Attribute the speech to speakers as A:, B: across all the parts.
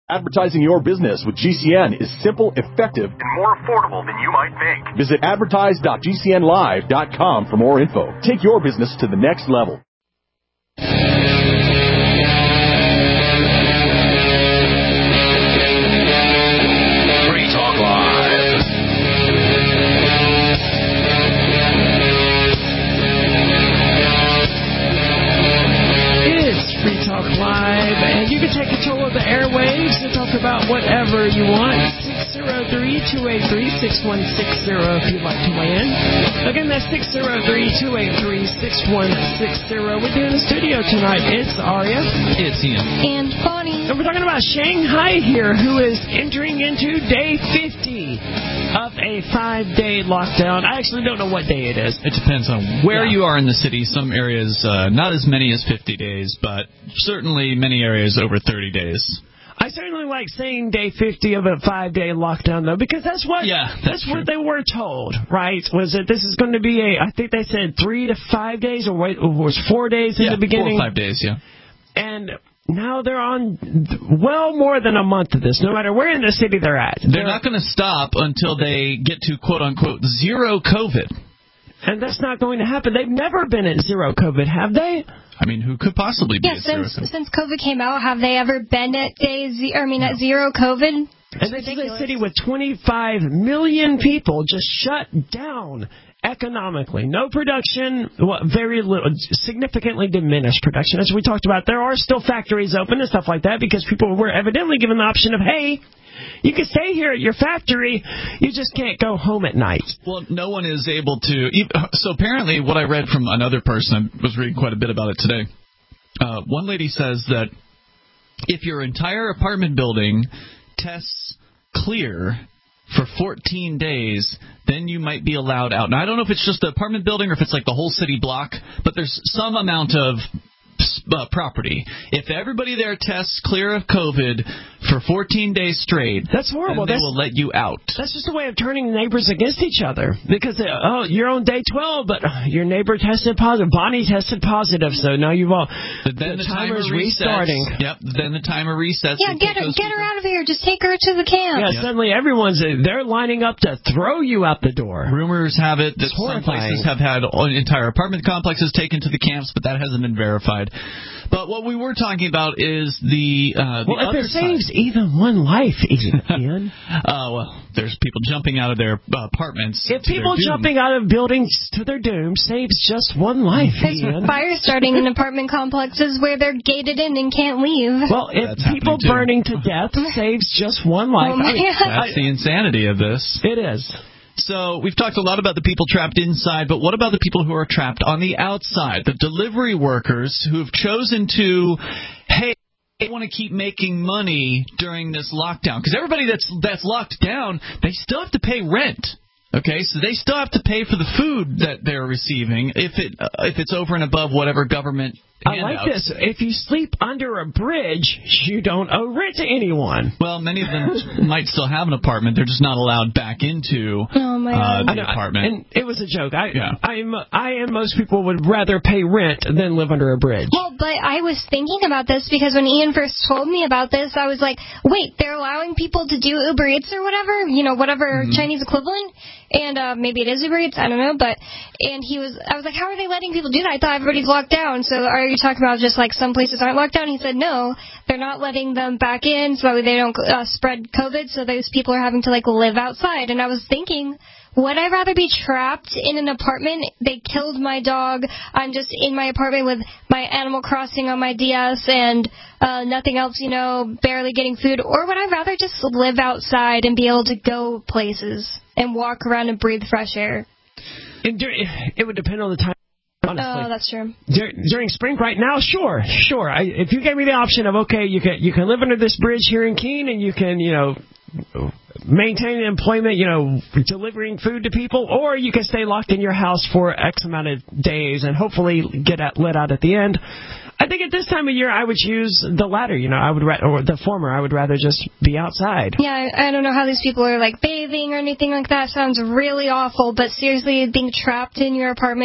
A: Advertising your business with GCN is simple, effective, and more affordable than you might think. Visit advertise.gcnlive.com for more info. Take your business to the next level.
B: Free Talk Live.
C: It's Free Talk Live, and you can take control of the airwaves and talk about whatever you want. 603-283-6160 if you'd like to weigh in. Again, that's 603-283-6160. With you in the studio tonight, it's Aria.
D: It's Ian.
E: And Bonnie.
C: And we're talking about Shanghai here, who is entering into day 50 of a 5-day lockdown. I actually don't know what day it is.
D: It depends on where you are in the city. Some areas, not as many as 50 days, but certainly many areas over 30 days.
C: I certainly like saying day 50 of a 5-day lockdown, though, because that's what what they were told, right? Was that this is going to be I think they said 3 to 5 days, or it was 4 days in the beginning?
D: 4 or 5 days, yeah.
C: And now they're on well more than a month of this, no matter where in the city they're at.
D: They're not going to stop until they get to, quote-unquote, zero COVID.
C: And that's not going to happen. They've never been at zero COVID, have they?
D: I mean, who could possibly be at zero COVID?
E: Since COVID came out, have they ever been at at zero COVID?
C: And this is a city with 25 million people just shut down economically. No production, very little, significantly diminished production. As we talked about, there are still factories open and stuff like that because people were evidently given the option of, hey, you can stay here at your factory, you just can't go home at night.
D: Well, no one is able to. So apparently what I read from another person, I was reading quite a bit about it today. One lady says that if your entire apartment building tests clear for 14 days, then you might be allowed out. Now, I don't know if it's just the apartment building or if it's like the whole city block, but there's some amount of property. If everybody there tests clear of COVID for 14 days straight,
C: that's horrible.
D: Then they will let you out.
C: That's just a way of turning neighbors against each other. Because, you're on day 12, but your neighbor tested positive. Bonnie tested positive, so now you've all...
D: Then the timer's restarting. Yep, then the timer resets.
E: Yeah, get her out of here. Just take her to the camp.
C: Yeah, suddenly they're lining up to throw you out the door.
D: Rumors have it that some places have had entire apartment complexes taken to the camps, but that hasn't been verified. But what we were talking about is the
C: if it saves even one life, Ian.
D: Well, there's people jumping out of their apartments.
C: If people jumping out of buildings to their doom saves just one life, Ian.
E: Fire starting in apartment complexes where they're gated in and can't leave.
C: Well, if people burning to death saves just one life.
E: Oh my God.
D: That's the insanity of this.
C: It is.
D: So we've talked a lot about the people trapped inside, but what about the people who are trapped on the outside? The delivery workers who have chosen to, hey, they want to keep making money during this lockdown. Because everybody that's locked down, they still have to pay rent. Okay, so they still have to pay for the food that they're receiving if it's over and above whatever government handouts.
C: I like this. If you sleep under a bridge, you don't owe rent to anyone.
D: Well, many of them might still have an apartment. They're just not allowed back into the apartment.
C: And it was a joke. I and most people would rather pay rent than live under a bridge.
E: Well, but I was thinking about this because when Ian first told me about this, I was like, wait, they're allowing people to do Uber Eats or whatever, Chinese equivalent? And maybe it is Uber Eats, I don't know, I was like, how are they letting people do that? I thought everybody's locked down, so are you talking about just like some places aren't locked down? He said no, they're not letting them back in so that they don't spread COVID, so those people are having to like live outside. And I was thinking, would I rather be trapped in an apartment? They killed my dog. I'm just in my apartment with my Animal Crossing on my DS and nothing else, barely getting food. Or would I rather just live outside and be able to go places and walk around and breathe fresh air?
C: It would depend on the time. Honestly.
E: Oh, that's true.
C: During spring right now, sure. If you gave me the option of, okay, you can live under this bridge here in Keene and you can, maintain employment, delivering food to people, or you can stay locked in your house for X amount of days and hopefully get let out at the end. I think at this time of year, I would choose the latter. Or the former. I would rather just be outside.
E: Yeah, I don't know how these people are like bathing or anything like that. Sounds really awful. But seriously, being trapped in your apartment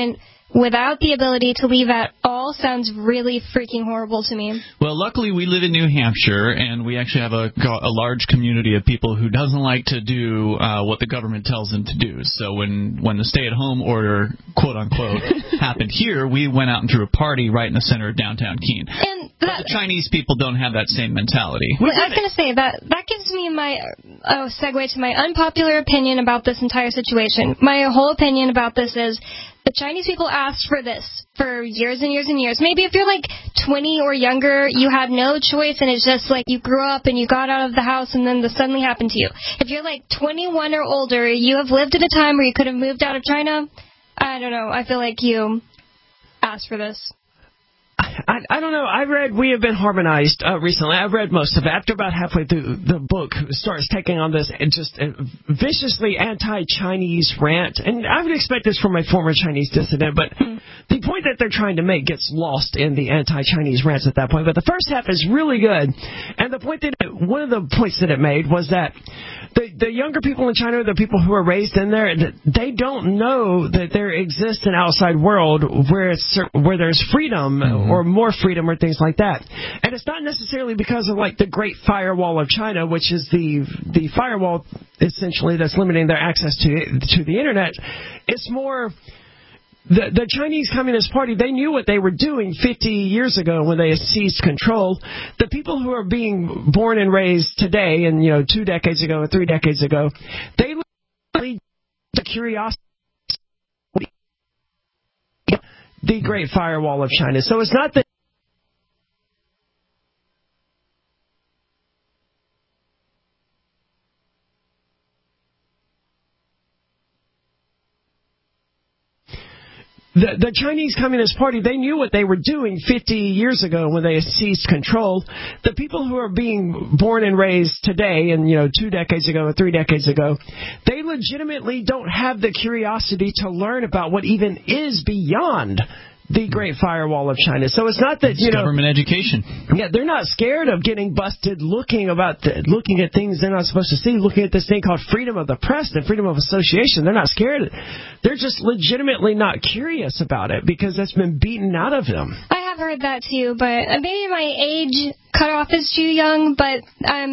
E: without the ability to leave at all sounds really freaking horrible to me.
D: Well, luckily we live in New Hampshire, and we actually have a large community of people who doesn't like to do what the government tells them to do. So when the stay-at-home order, quote-unquote, happened here, we went out and threw a party right in the center of downtown Keene.
E: And
D: but the Chinese people don't have that same mentality.
E: Well, I was going to say that gives me my segue to my unpopular opinion about this entire situation. My whole opinion about this is the Chinese people asked for this for years and years and years. Maybe if you're like 20 or younger, you had no choice and it's just like you grew up and you got out of the house and then this suddenly happened to you. If you're like 21 or older, you have lived at a time where you could have moved out of China. I don't know. I feel like you asked for this.
C: I don't know. I read We Have Been Harmonized recently. I read most of it. After about halfway through the book, starts taking on this just viciously anti-Chinese rant. And I would expect this from a former Chinese dissident, but the point that they're trying to make gets lost in the anti-Chinese rants at that point. But the first half is really good. And one of the points that it made was that the younger people in China, the people who are raised in there, they don't know that there exists an outside world where there's freedom or more freedom or things like that. And it's not necessarily because of like the Great Firewall of China, which is the firewall essentially that's limiting their access to the internet. It's more the Chinese Communist Party. They knew what they were doing 50 years ago when they seized control. The people who are being born and raised today, and 2 decades ago or 3 decades ago, they literally the curiosity. The Great Firewall of China. So it's not that the Chinese Communist Party, they knew what they were doing 50 years ago when they seized control. The people who are being born and raised today, and 2 decades ago or 3 decades ago, they legitimately don't have the curiosity to learn about what even is beyond the Great Firewall of China. So it's not that,
D: government education.
C: Yeah, they're not scared of getting busted looking at things they're not supposed to see, looking at this thing called freedom of the press and freedom of association. They're not scared. They're just legitimately not curious about it because that's been beaten out of them.
E: I have heard that too, but maybe my age cutoff is too young, but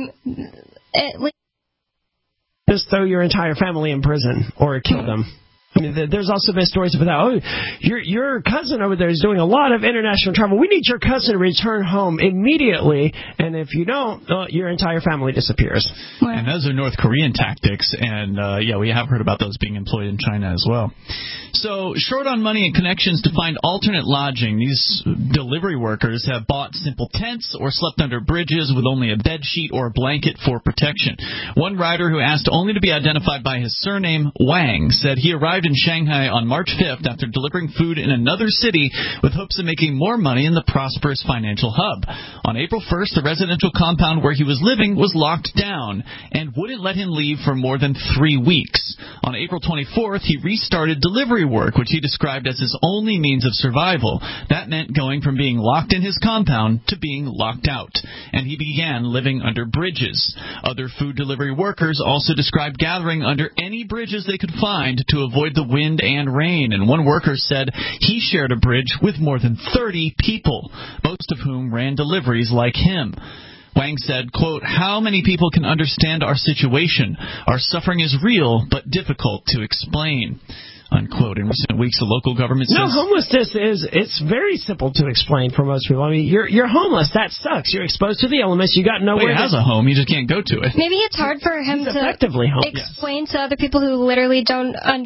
C: just throw your entire family in prison or kill them. I mean, there's also been stories about, your cousin over there is doing a lot of international travel. We need your cousin to return home immediately, and if you don't, your entire family disappears.
E: Wow.
D: And those are North Korean tactics, and we have heard about those being employed in China as well. So, short on money and connections to find alternate lodging, these delivery workers have bought simple tents or slept under bridges with only a bed sheet or a blanket for protection. One rider who asked only to be identified by his surname, Wang, said he arrived in Shanghai on March 5th after delivering food in another city with hopes of making more money in the prosperous financial hub. On April 1st, the residential compound where he was living was locked down and wouldn't let him leave for more than 3 weeks. On April 24th, he restarted delivery work, which he described as his only means of survival. That meant going from being locked in his compound to being locked out, and he began living under bridges. Other food delivery workers also described gathering under any bridges they could find to avoid the wind and rain, and one worker said he shared a bridge with more than 30 people, most of whom ran deliveries like him. Wang said, quote, "How many people can understand our situation? Our suffering is real, but difficult to explain." Unquote. In recent weeks, the local government says...
C: No, homelessness it's very simple to explain for most people. I mean, you're homeless. That sucks. You're exposed to the elements. You got nowhere.
D: Well, he has a home. You just can't go to it.
E: Maybe it's hard for him to
C: effectively
E: explain to other people who literally don't have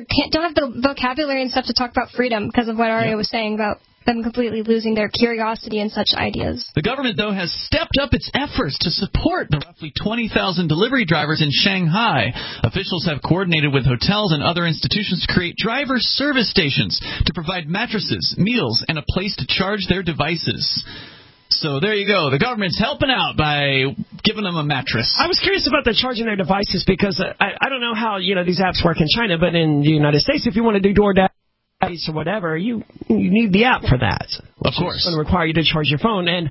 E: the vocabulary and stuff to talk about freedom because of what Aria was saying about them completely losing their curiosity and such ideas.
D: The government, though, has stepped up its efforts to support the roughly 20,000 delivery drivers in Shanghai. Officials have coordinated with hotels and other institutions to create driver service stations to provide mattresses, meals, and a place to charge their devices. So there you go. The government's helping out by giving them a mattress.
C: I was curious about the charging their devices because I don't know how these apps work in China, but in the United States, if you want to do DoorDash or whatever, you need the app for that.
D: Of course. It's
C: going to require you to charge your phone. And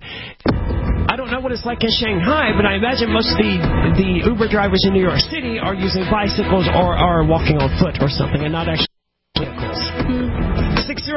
C: I don't know what it's like in Shanghai, but I imagine most of the Uber drivers in New York City are using bicycles or are walking on foot or something and not actually vehicles.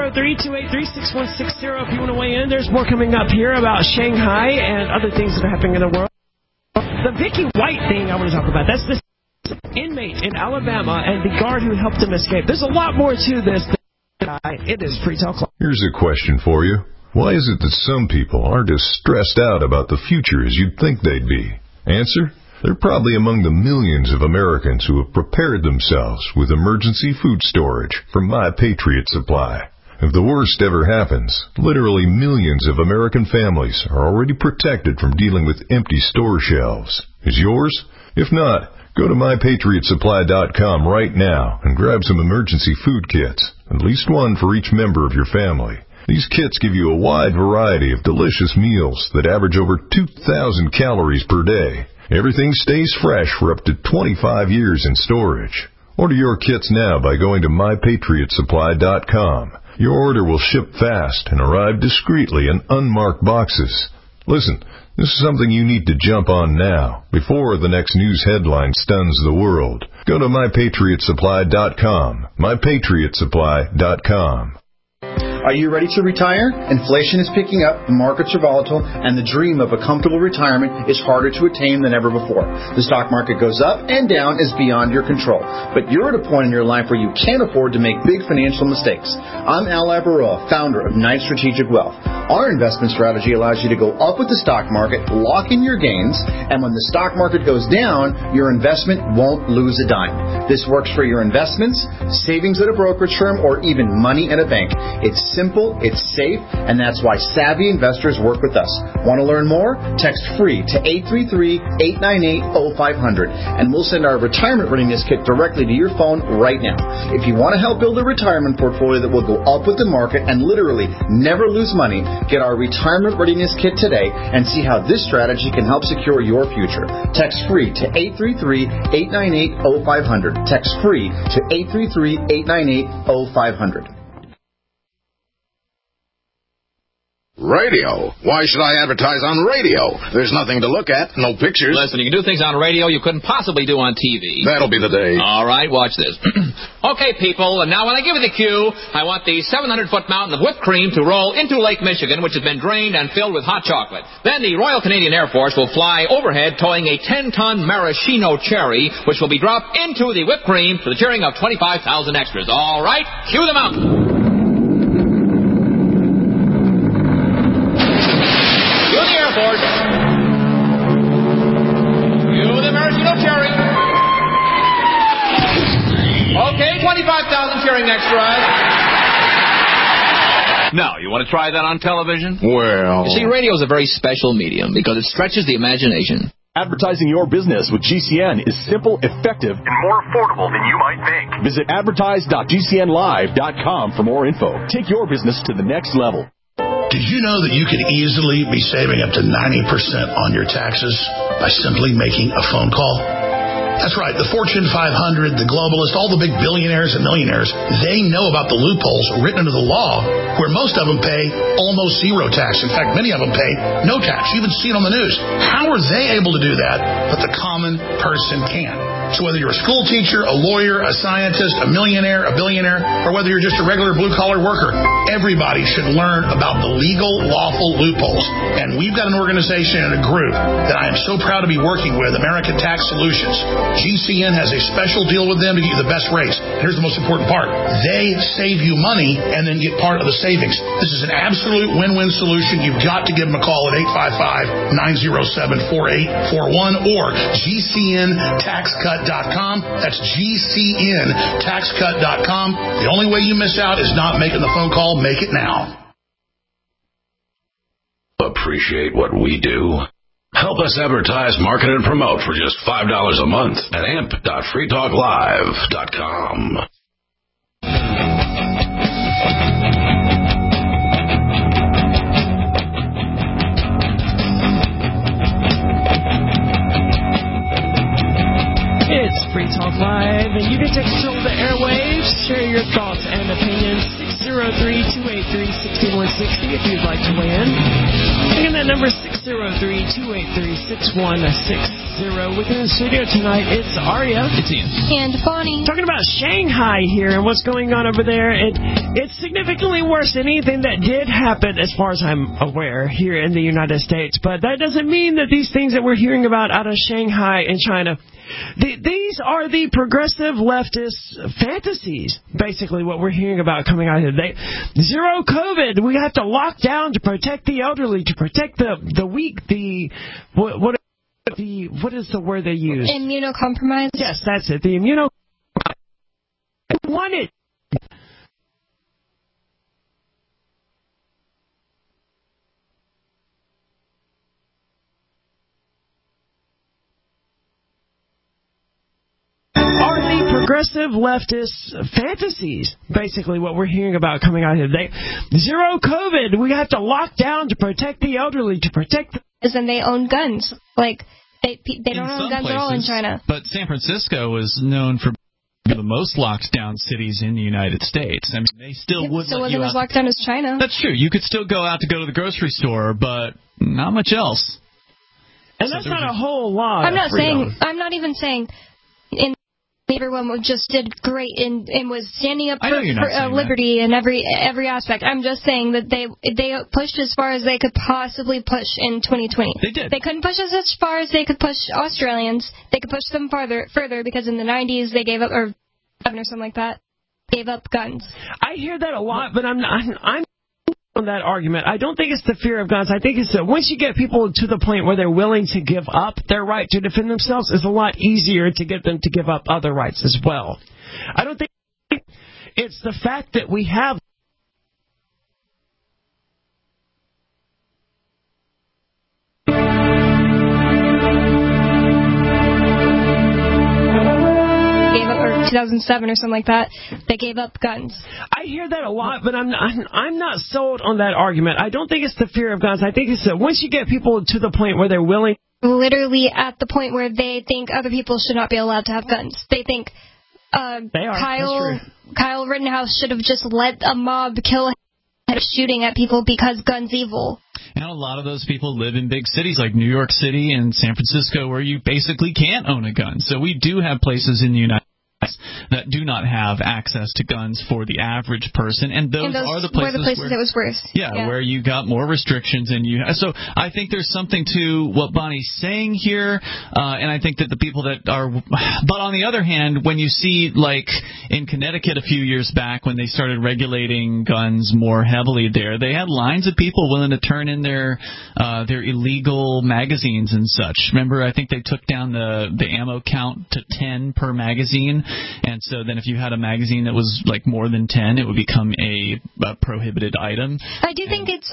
C: 603-283-6160 if you want to weigh in. There's more coming up here about Shanghai and other things that are happening in the world. The Vicky White thing I want to talk about. That's this inmate in Alabama and the guard who helped him escape. There's a lot more to this. It is Free Talk Live.
F: Here's a question for you. Why is it that some people aren't as stressed out about the future as you'd think they'd be? Answer? They're probably among the millions of Americans who have prepared themselves with emergency food storage from My Patriot Supply. If the worst ever happens, literally millions of American families are already protected from dealing with empty store shelves. Is yours? If not, go to MyPatriotSupply.com right now and grab some emergency food kits, at least one for each member of your family. These kits give you a wide variety of delicious meals that average over 2,000 calories per day. Everything stays fresh for up to 25 years in storage. Order your kits now by going to MyPatriotSupply.com. Your order will ship fast and arrive discreetly in unmarked boxes. Listen, this is something you need to jump on now, before the next news headline stuns the world. Go to MyPatriotSupply.com. MyPatriotSupply.com.
G: Are you ready to retire? Inflation is picking up, the markets are volatile, and the dream of a comfortable retirement is harder to attain than ever before. The stock market goes up and down is beyond your control. But you're at a point in your life where you can't afford to make big financial mistakes. I'm Al Labaroa, founder of Knight Strategic Wealth. Our investment strategy allows you to go up with the stock market, lock in your gains, and when the stock market goes down, your investment won't lose a dime. This works for your investments, savings at a brokerage firm, or even money in a bank. It's simple, it's safe, and that's why savvy investors work with us. Want to learn more? Text FREE to 833-898-0500, and we'll send our retirement readiness kit directly to your phone right now. If you want to help build a retirement portfolio that will go up with the market and literally never lose money, get our retirement readiness kit today and see how this strategy can help secure your future. Text FREE to 833-898-0500. Text FREE to 833-898-0500.
B: Radio. Why should I advertise on radio? There's nothing to look at, no pictures.
H: Listen, you can do things on radio you couldn't possibly do on TV.
B: That'll be the day.
H: All right, watch this. Okay, people, and now when I give you the cue, I want the 700-foot mountain of whipped cream to roll into Lake Michigan, which has been drained and filled with hot chocolate. Then the Royal Canadian Air Force will fly overhead towing a 10-ton maraschino cherry, which will be dropped into the whipped cream to the cheering of 25,000 extras. All right, cue the mountain. Okay, 25,000 cheering extras. Now, you want to try that on television?
B: Well...
H: You see, radio is a very special medium because it stretches the imagination.
A: Advertising your business with GCN is simple, effective, and more affordable than you might think. Visit advertise.gcnlive.com for more info. Take your business to the next level.
I: Did you know that you could easily be saving up to 90% on your taxes by simply making a phone call? That's right. The Fortune 500, the globalists, all the big billionaires and millionaires, they know about the loopholes written into the law where most of them pay almost zero tax. In fact, many of them pay no tax. You even see it on the news. How are they able to do that, but the common person can't? So whether you're a school teacher, a lawyer, a scientist, a millionaire, a billionaire, or whether you're just a regular blue-collar worker, everybody should learn about the legal, lawful loopholes. And we've got an organization and a group that I am so proud to be working with, American Tax Solutions. GCN has a special deal with them to get you the best rates. Here's the most important part. They save you money and then get part of the savings. This is an absolute win-win solution. You've got to give them a call at 855-907-4841 or GCNTaxCut.com. That's GCNTaxCut.com. The only way you miss out is not making the phone call. Make it now.
B: Appreciate what we do? Help us advertise, market, and promote for just $5 a month at amp.freetalklive.com.
C: It's Free Talk Live, and you can take control of the airwaves. Share your thoughts and opinions. 603-283-6160 if you'd like to weigh in. Again, that number is 603-283-6160. Within the studio tonight, it's Aria.
D: It's Ian.
E: And Bonnie.
C: Talking about Shanghai here and what's going on over there. It's significantly worse than anything that did happen, as far as I'm aware, here in the United States. But that doesn't mean that these things that we're hearing about out of Shanghai and China, these are the progressive leftist fantasies, basically, what we're hearing about coming out here. Zero COVID. We have to lock down to protect the elderly, to protect the weak, what is the word they use?
E: Immunocompromised?
C: Yes, that's it. The immunocompromised. Wanted. Progressive leftist fantasies, basically, what we're hearing about coming out here. Zero COVID. We have to lock down to protect the elderly, to protect.
E: And they own guns. Like they don't own guns at all in China.
D: But San Francisco is known for being the most locked down cities in the United States. I mean, they still would.
E: So wasn't as locked down as China.
D: That's true. You could still go out to go to the grocery store, but not much else.
C: And that's not a whole lot.
E: I'm not even saying. Everyone just did great and was standing up for liberty in every aspect. I'm just saying that they pushed as far as they could possibly push in 2020.
D: They did.
E: They couldn't push us as far as they could push Australians. They could push them further because in the 90s they gave up, or something like that, gave up guns.
C: I hear that a lot, but I'm on that argument. I don't think it's the fear of guns. I think it's that once you get people to the point where they're willing to give up their right to defend themselves, it's a lot easier to get them to give up other rights as well. I don't think it's the fact that we have
E: gave up, or 2007 or something like that, they gave up guns.
C: I hear that a lot, but I'm not sold on that argument. I don't think it's the fear of guns. I think it's that once you get people to the point where they're willing,
E: literally at the point where they think other people should not be allowed to have guns. They think Kyle Rittenhouse should have just let a mob kill him instead of shooting at people because guns evil.
D: And a lot of those people live in big cities like New York City and San Francisco where you basically can't own a gun. So we do have places in the United States that do not have access to guns for the average person, and those are the places
E: where it was worse.
D: Yeah, where you got more restrictions, and so I think there's something to what Bonnie's saying here, and I think that the people that are, but on the other hand, when you see like in Connecticut a few years back when they started regulating guns more heavily there, they had lines of people willing to turn in their illegal magazines and such. Remember, I think they took down the ammo count to 10 per magazine. And so then if you had a magazine that was like more than 10, it would become a prohibited item.
E: I do think it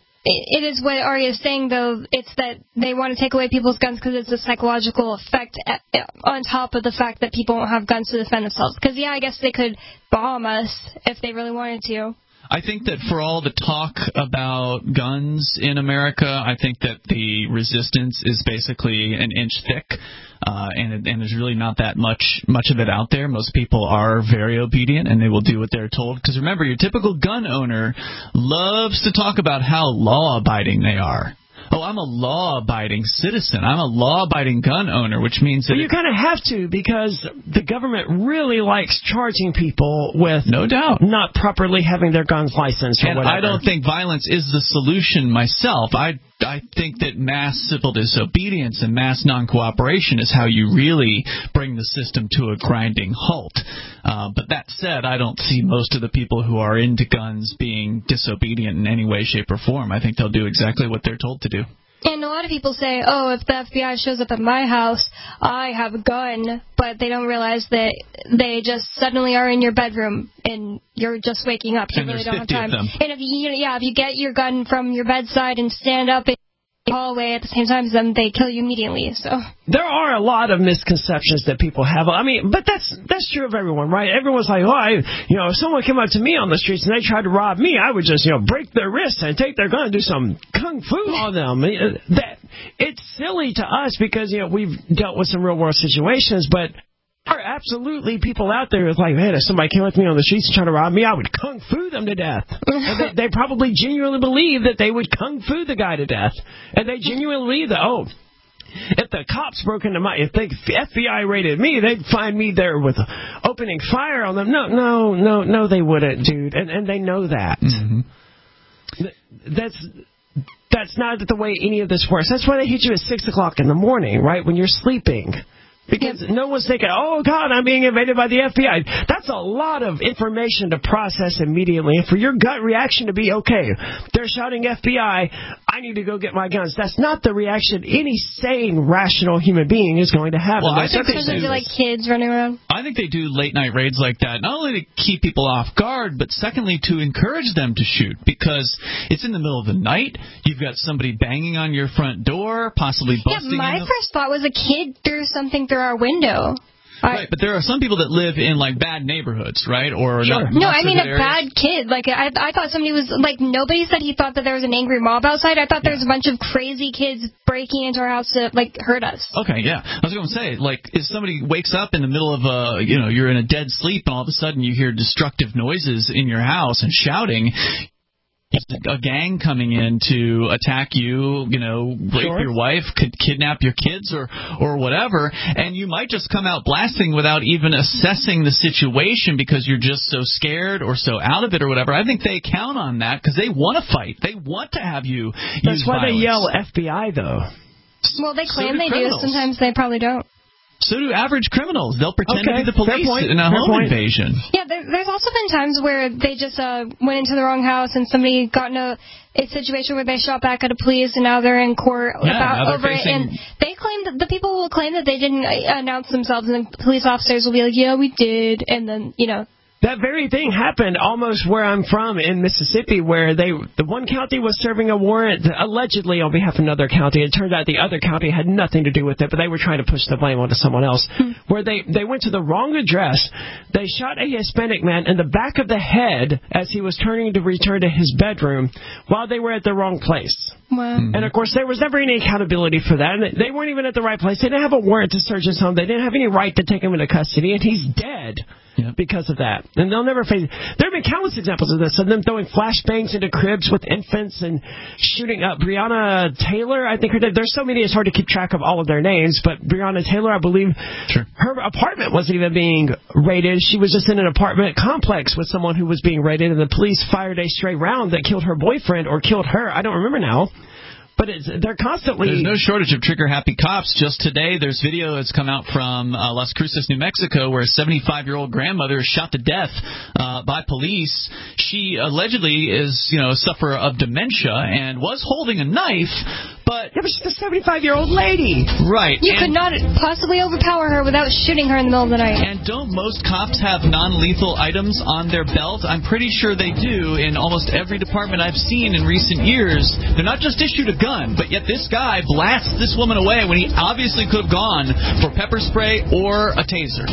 E: is what Arya is saying, though. It's that they want to take away people's guns because it's a psychological effect on top of the fact that people won't have guns to defend themselves. Because, I guess they could bomb us if they really wanted to.
D: I think that for all the talk about guns in America, I think that the resistance is basically an inch thick, and there's really not that much of it out there. Most people are very obedient, and they will do what they're told. Because remember, your typical gun owner loves to talk about how law-abiding they are. Oh, I'm a law-abiding citizen. I'm a law-abiding gun owner, which means that...
C: Well, you kind of have to, because the government really likes charging people with...
D: No doubt.
C: ...not properly having their guns licensed or whatever.
D: I don't think violence is the solution myself. I think that mass civil disobedience and mass non-cooperation is how you really bring the system to a grinding halt. But that said, I don't see most of the people who are into guns being disobedient in any way, shape, or form. I think they'll do exactly what they're told to do.
E: And a lot of people say, oh, if the FBI shows up at my house, I have a gun, but they don't realize that they just suddenly are in your bedroom and you're just waking up. You really don't have time. And if you get your gun from your bedside and stand up in the hallway at the same time as them, they kill you immediately. So
C: there are a lot of misconceptions that people have. I mean, but that's true of everyone, right? Everyone's like, if someone came up to me on the streets and they tried to rob me, I would just, break their wrists and take their gun and do some kung fu on them. It's silly to us because, we've dealt with some real world situations, but There are absolutely people out there who's like, man, if somebody came with me on the streets and tried to rob me, I would kung fu them to death. And they probably genuinely believe that they would kung fu the guy to death. And they genuinely believe that, if the cops broke into if the FBI raided me, they'd find me there with opening fire on them. No, they wouldn't, dude. And they know that. Mm-hmm. That's not the way any of this works. That's why they hit you at 6 o'clock in the morning, right, when you're sleeping. Because no one's thinking, oh, God, I'm being invaded by the FBI. That's a lot of information to process immediately. And for your gut reaction to be, okay, they're shouting FBI, I need to go get my guns. That's not the reaction any sane, rational human being is going to have.
D: Well,
E: I think because they're like kids running around.
D: I think they do late-night raids like that, not only to keep people off guard, but secondly, to encourage them to shoot. Because it's in the middle of the night. You've got somebody banging on your front door, possibly busting in.
E: My first thought was a kid threw something through our window.
D: Right, but there are some people that live in, like, bad neighborhoods, right? Or
E: sure. No, I mean a bad kid. Like, I thought somebody was, like, nobody said he thought that there was an angry mob outside. I thought there was a bunch of crazy kids breaking into our house to, like, hurt us.
D: Okay, yeah. I was going to say, like, if somebody wakes up in the middle of you're in a dead sleep and all of a sudden you hear destructive noises in your house and shouting, a gang coming in to attack you, rape your wife, could kidnap your kids or whatever, and you might just come out blasting without even assessing the situation because you're just so scared or so out of it or whatever. I think they count on that because they want to fight. They want to have you use
C: That's why
D: violence.
C: They yell FBI, though.
E: Well, they claim they do. Sometimes they probably don't.
D: So do average criminals. They'll pretend to be the police in a home invasion.
E: Yeah, there's also been times where they just went into the wrong house and somebody got in a situation where they shot back at a police and now they're in court over it. And they claim that the people will claim that they didn't announce themselves, and the police officers will be like, yeah, we did. And then,
C: That very thing happened almost where I'm from in Mississippi, where the one county was serving a warrant allegedly on behalf of another county. It turned out the other county had nothing to do with it, but they were trying to push the blame onto someone else. Where they went to the wrong address. They shot a Hispanic man in the back of the head as he was turning to return to his bedroom while they were at the wrong place.
E: Wow.
C: And, of course, there was never any accountability for that. And they weren't even at the right place. They didn't have a warrant to search his home. They didn't have any right to take him into custody, and he's dead. Because of that. And they'll never face it. There have been countless examples of this, of them throwing flashbangs into cribs with infants and shooting up. Breonna Taylor, I think her name. There's so many, it's hard to keep track of all of their names, but Breonna Taylor, I believe, her apartment wasn't even being raided. She was just in an apartment complex with someone who was being raided, and the police fired a stray round that killed her boyfriend or killed her. I don't remember now. But they're constantly...
D: There's no shortage of trigger-happy cops. Just today, there's video that's come out from Las Cruces, New Mexico, where a 75-year-old grandmother is shot to death by police. She allegedly is, a sufferer of dementia and was holding a knife, but...
C: Yeah, but she's a 75-year-old lady.
D: Right.
E: You could not possibly overpower her without shooting her in the middle of the night.
D: And don't most cops have non-lethal items on their belt? I'm pretty sure they do in almost every department I've seen in recent years. They're not just issued a gun, but yet this guy blasts this woman away when he obviously could have gone for pepper spray or a taser.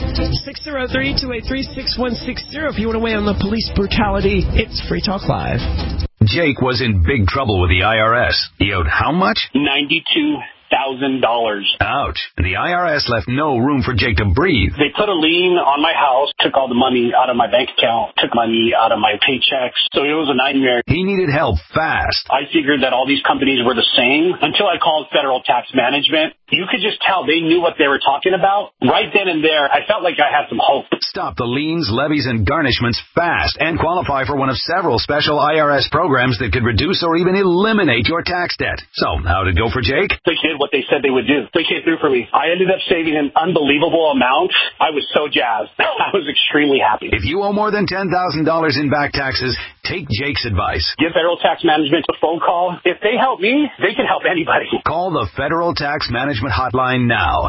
C: 603-283-6160 if you want to weigh on the police brutality. It's Free Talk Live.
J: Jake was in big trouble with the IRS. He owed how much?
K: $92,000.
J: Ouch. The IRS left no room for Jake to breathe.
K: They put a lien on my house, took all the money out of my bank account, took money out of my paychecks. So it was a nightmare.
J: He needed help fast.
K: I figured that all these companies were the same until I called Federal Tax Management. You could just tell they knew what they were talking about. Right then and there, I felt like I had some hope.
J: Stop the liens, levies, and garnishments fast and qualify for one of several special IRS programs that could reduce or even eliminate your tax debt. So, how'd it go for Jake?
K: They did what they said they would do. They came through for me. I ended up saving an unbelievable amount. I was so jazzed. I was extremely happy.
J: If you owe more than $10,000 in back taxes, take Jake's advice.
K: Give Federal Tax Management a phone call. If they help me, they can help anybody.
J: Call the Federal Tax Management hotline now.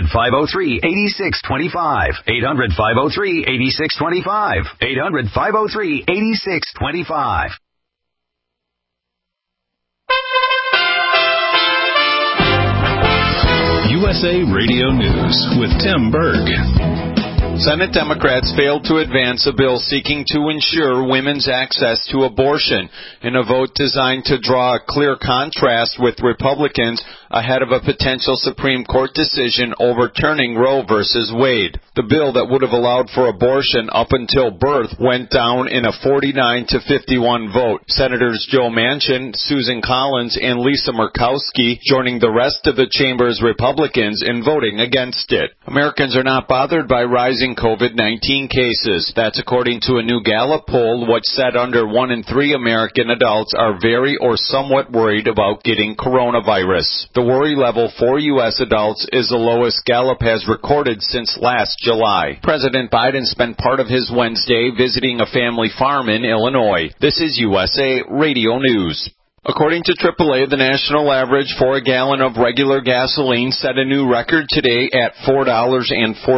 J: 800-503-8625. 800-503-8625. 800-503-8625.
L: USA Radio News with Tim Berg.
M: Senate Democrats failed to advance a bill seeking to ensure women's access to abortion. In a vote designed to draw a clear contrast with Republicans, ahead of a potential Supreme Court decision overturning Roe v. Wade. The bill that would have allowed for abortion up until birth went down in a 49-51 vote. Senators Joe Manchin, Susan Collins, and Lisa Murkowski joining the rest of the chamber's Republicans in voting against it. Americans are not bothered by rising COVID-19 cases. That's according to a new Gallup poll, which said under 1 in 3 American adults are very or somewhat worried about getting coronavirus. The worry level for U.S. adults is the lowest Gallup has recorded since last July. President Biden spent part of his Wednesday visiting a family farm in Illinois. This is USA Radio News. According to AAA, the national average for a gallon of regular gasoline set a new record today at $4.40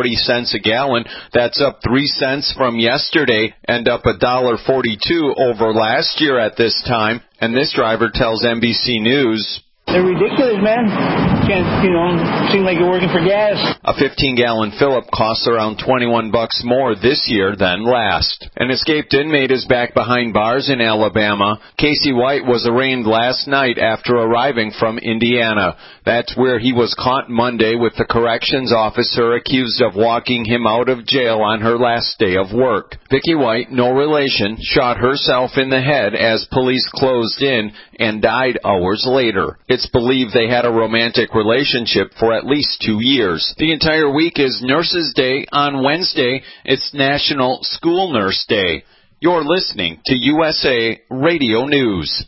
M: a gallon. That's up 3 cents from yesterday and up $1.42 over last year at this time. And this driver tells NBC News,
N: "They're ridiculous, man. Can't, seem like you're working for gas."
M: A 15-gallon fill-up costs around $21 more this year than last. An escaped inmate is back behind bars in Alabama. Casey White was arraigned last night after arriving from Indiana. That's where he was caught Monday with the corrections officer accused of walking him out of jail on her last day of work. Vicky White, no relation, shot herself in the head as police closed in and died hours later. It's believed they had a romantic relationship for at least 2 years. The entire week is Nurses Day. On Wednesday, it's National School Nurse Day. You're listening to USA Radio News.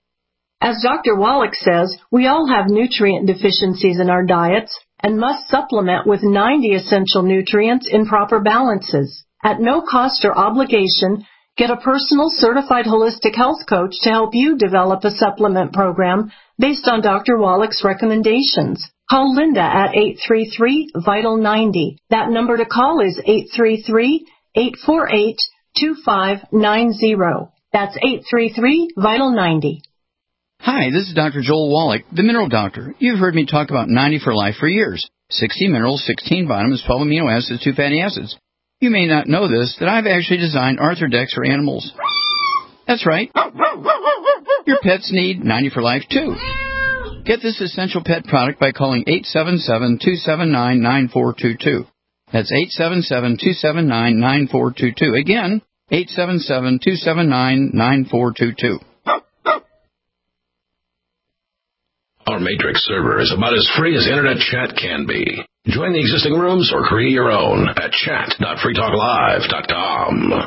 O: As Dr. Wallach says, we all have nutrient deficiencies in our diets and must supplement with 90 essential nutrients in proper balances. At no cost or obligation, get a personal certified holistic health coach to help you develop a supplement program based on Dr. Wallach's recommendations. Call Linda at 833-VITAL-90. That number to call is 833-848-2590. That's 833-VITAL-90.
P: Hi, this is Dr. Joel Wallach, the Mineral Doctor. You've heard me talk about 90 for Life for years. 60 minerals, 16 vitamins, 12 amino acids, 2 fatty acids. You may not know this, that I've actually designed Arthrodex for animals. That's right. Your pets need 90 for Life, too. Get this essential pet product by calling 877-279-9422. That's 877-279-9422. Again, 877-279-9422.
B: Our Matrix server is about as free as internet chat can be. Join the existing rooms or create your own at chat.freetalklive.com.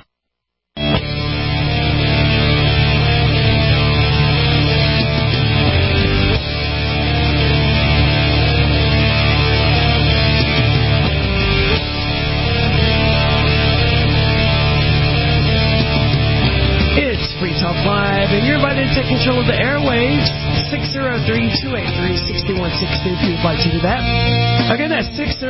C: It's Free Talk Live, and you're invited to take control of the airwaves. 603-283-6160 if you'd like to do that. Again, that's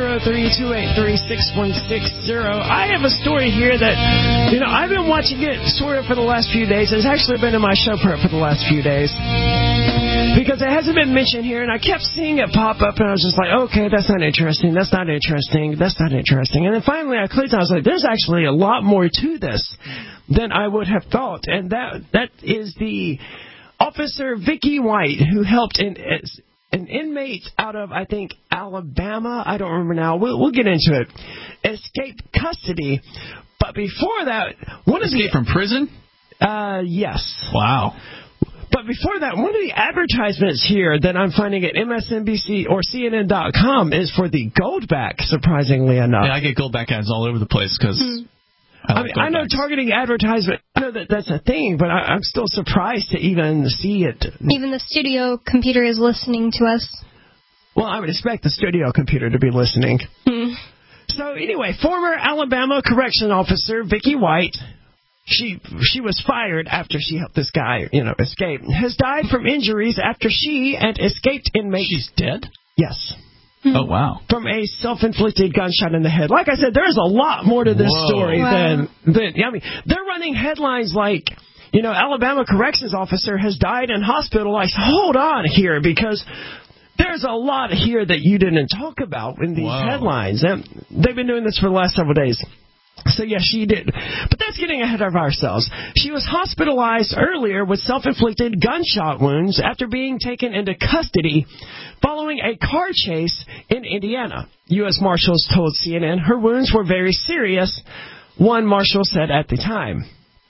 C: 603-283-6160. I have a story here that, I've been watching it sort of for the last few days. It's actually been in my show prep for the last few days. Because it hasn't been mentioned here, and I kept seeing it pop up, and I was just like, okay, that's not interesting, that's not interesting, that's not interesting. And then finally I clicked on it, I was like, there's actually a lot more to this than I would have thought. And that is the Officer Vicky White, who helped an inmate out of, I think, Alabama. I don't remember now. We'll get into it. Escape custody. But before that,
D: escape from prison?
C: Yes.
D: Wow.
C: But before that, one of the advertisements here that I'm finding at MSNBC or CNN.com is for the Goldback, surprisingly enough.
D: Yeah, I get Goldback ads all over the place because...
C: I know targeting advertisement, I know that's a thing, but I'm still surprised to even see it.
E: Even the studio computer is listening to us.
C: Well, I would expect the studio computer to be listening. So anyway, former Alabama correction officer Vicky White, she was fired after she helped this guy, escape, has died from injuries after she and escaped inmate...
D: She's dead?
C: Yes.
D: Oh, wow.
C: From a self-inflicted gunshot in the head. Like I said, there's a lot more to this story than they're running headlines like, Alabama corrections officer has died in hospitalized. Hold on here, because there's a lot here that you didn't talk about in these headlines. And they've been doing this for the last several days. So, yeah, she did. But that's getting ahead of ourselves. She was hospitalized earlier with self-inflicted gunshot wounds after being taken into custody following a car chase in Indiana. U.S. Marshals told CNN her wounds were very serious, one marshal said at the time.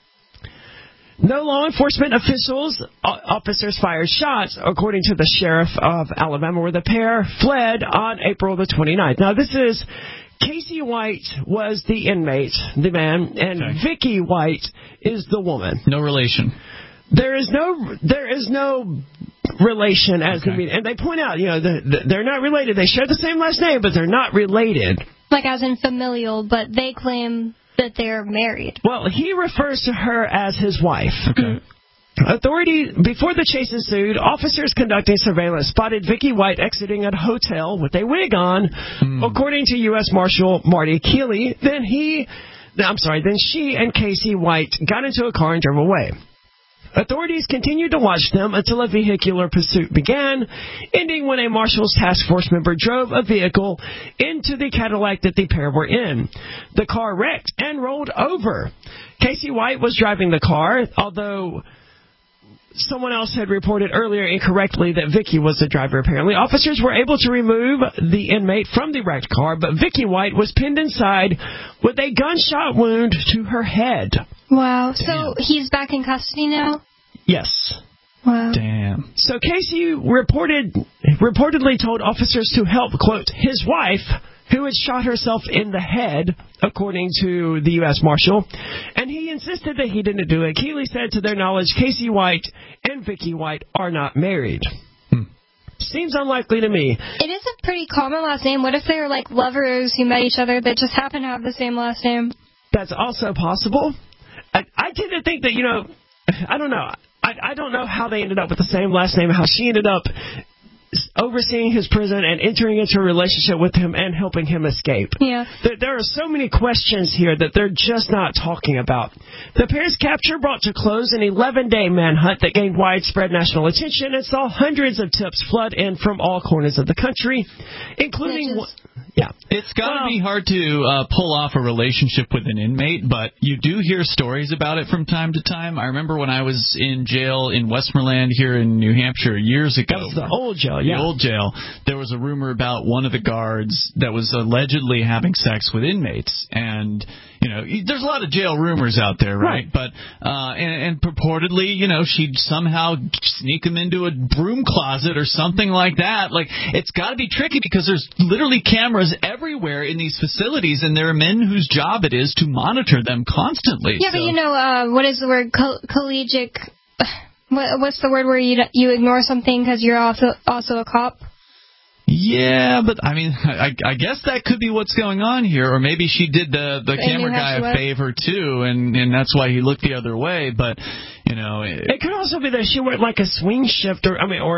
C: No law enforcement officers fired shots, according to the sheriff of Alabama, where the pair fled on April the 29th. Now, this is Casey White was the inmate, the man, and Vicky White is the woman.
D: No relation.
C: There is no relation as the media, and they point out, they're not related. They share the same last name, but they're not related.
E: Like as in familial, but they claim that they're married.
C: Well, he refers to her as his wife.
D: Okay.
C: Before the chase ensued, officers conducting surveillance spotted Vicky White exiting a hotel with a wig on, according to U.S. Marshal Marty Keeley. Then she and Casey White got into a car and drove away. Authorities continued to watch them until a vehicular pursuit began, ending when a Marshals Task Force member drove a vehicle into the Cadillac that the pair were in. The car wrecked and rolled over. Casey White was driving the car, although someone else had reported earlier incorrectly that Vicky was the driver, apparently. Officers were able to remove the inmate from the wrecked car, but Vicky White was pinned inside with a gunshot wound to her head.
E: Wow. Damn. So he's back in custody now?
C: Yes.
E: Wow.
D: Damn.
C: So Casey reportedly told officers to help, quote, his wife, who had shot herself in the head, according to the U.S. Marshal, and he insisted that he didn't do it. Keeley said, to their knowledge, Casey White and Vicky White are not married. Seems unlikely to me.
E: It is a pretty common last name. What if they were like lovers who met each other that just happen to have the same last name?
C: That's also possible. I tend to think that, I don't know. I don't know how they ended up with the same last name, how she ended up overseeing his prison and entering into a relationship with him and helping him escape.
E: Yeah.
C: There are so many questions here that they're just not talking about. The pair's capture brought to close an 11-day manhunt that gained widespread national attention and saw hundreds of tips flood in from all corners of the country, including... Yeah.
D: It's got to be hard to pull off a relationship with an inmate, but you do hear stories about it from time to time. I remember when I was in jail in Westmoreland here in New Hampshire years ago.
C: That was the old jail,
D: The old jail. There was a rumor about one of the guards that was allegedly having sex with inmates. And, there's a lot of jail rumors out there, right? But, and purportedly, she'd somehow sneak him into a broom closet or something like that. Like, it's got to be tricky because there's literally cameras everywhere in these facilities, and there are men whose job it is to monitor them constantly.
E: Yeah, but what is the word? Collegiate. What's the word where you ignore something because you're also a cop?
D: Yeah, but I mean, I guess that could be what's going on here, or maybe she did the camera guy a favor too, and that's why he looked the other way. But it
C: could also be that she worked like a swing shift, or